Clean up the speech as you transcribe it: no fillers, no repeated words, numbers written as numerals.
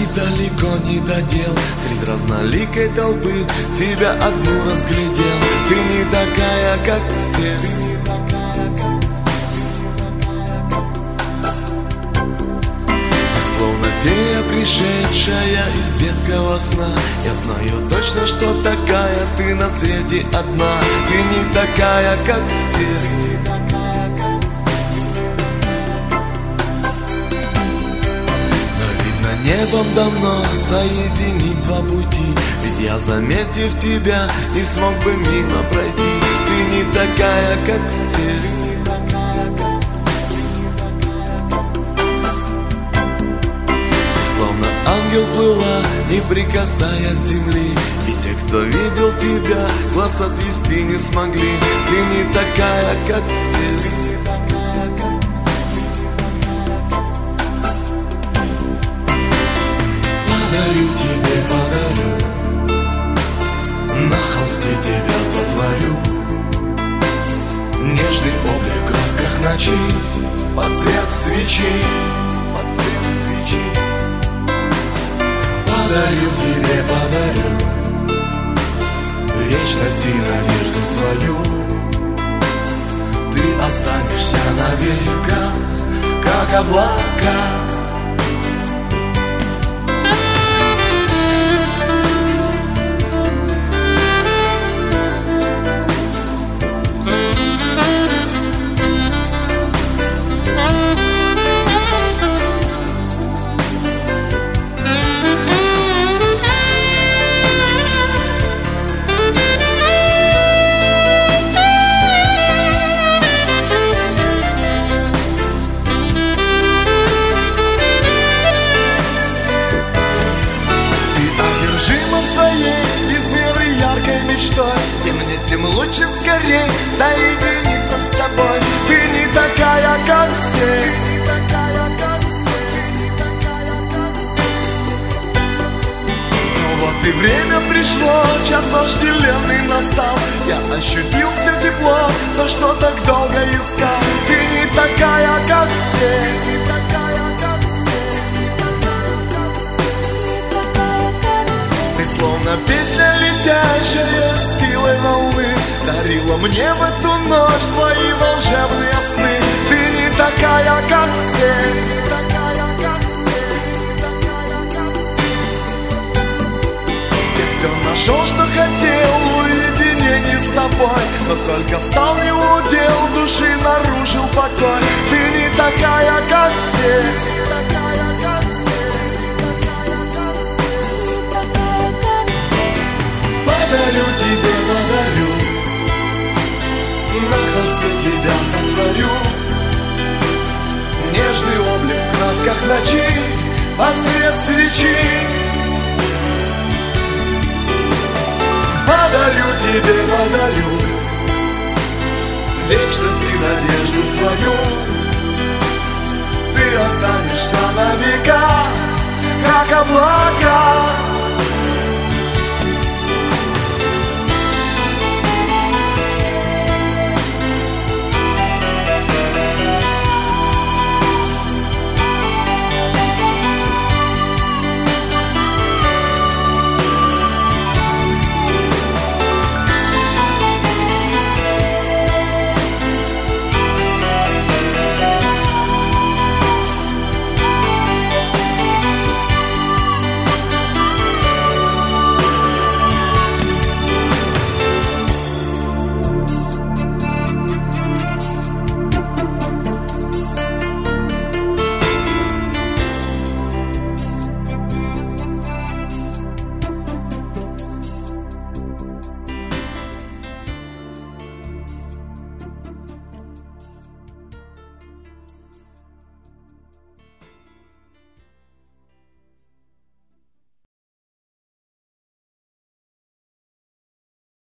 далеко не додел. Среди разноликой толпы тебя одну разглядел. Ты не такая, как все. Словно фея, пришедшая из детского сна. Я знаю точно, что такая ты на свете одна. Ты не такая, как все. Но видно, небом давно соединить два пути. Ведь я, заметив тебя, не смог бы мимо пройти. Ты не такая, как все. Словно ангел плыла, не прикасаясь земли. И те, кто видел тебя, глаз отвести не смогли. Ты не такая, как все. Подарю тебе, подарю, на холсте тебя сотворю. Нежный облик в красках ночи, под свет свечи, под свет свечи. Подарю тебе, подарю вечность и надежду свою. Ты останешься навека, как облака. И мне тем лучше скорей соединиться с тобой. Ты не такая, как все. Ну вот и время пришло, час вожделенный настал. Я ощутил все тепло, то, что так долго искал. Ты не такая, как все. Ты словно песня, летящая силой волны, дарила мне в эту ночь свои волшебные сны. Ты не такая, как все. Я все нашел, что хотел, уединение с тобой, но только стал не удел, души нарушил покой. Ты не такая, как все. Подарю тебе, подарю, на холсте тебя сотворю. Нежный облик в красках ночи, под свет свечи. Подарю тебе, подарю вечность и надежду свою. Ты останешься на века, как облака.